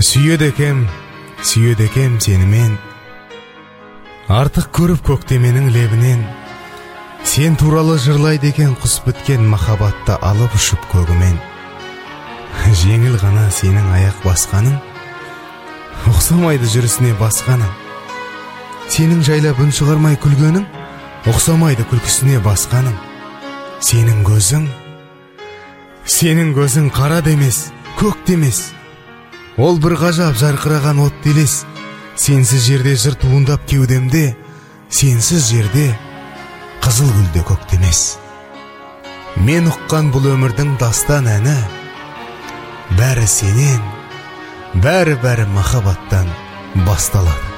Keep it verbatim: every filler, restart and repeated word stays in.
Сүйеді екем, сүйеді екем сені мен. Артық көріп көктеменің лебінен. Сен туралы жырлайды екен құс біткен махаббатты алып ұшып көгімен. Жеңіл ғана сенің аяқ басқаның, ұқсамайды жүрісіне басқаның. Сенің жайлап үн шығармай күлгенің, ұқсамайды күлкісіне басқаның. Сенің көзің, сенің көзің қара демес, көк демес. Ол бір ғажап жарқыраған от елес. Сенсіз жерде жыр туындап кеудемде, сенсіз жерде қызыл гүлде көктемес. Мен ұққан бұл өмірдің дастан әні, бәрі сенен, бәрі-бәрі махаббаттан басталады.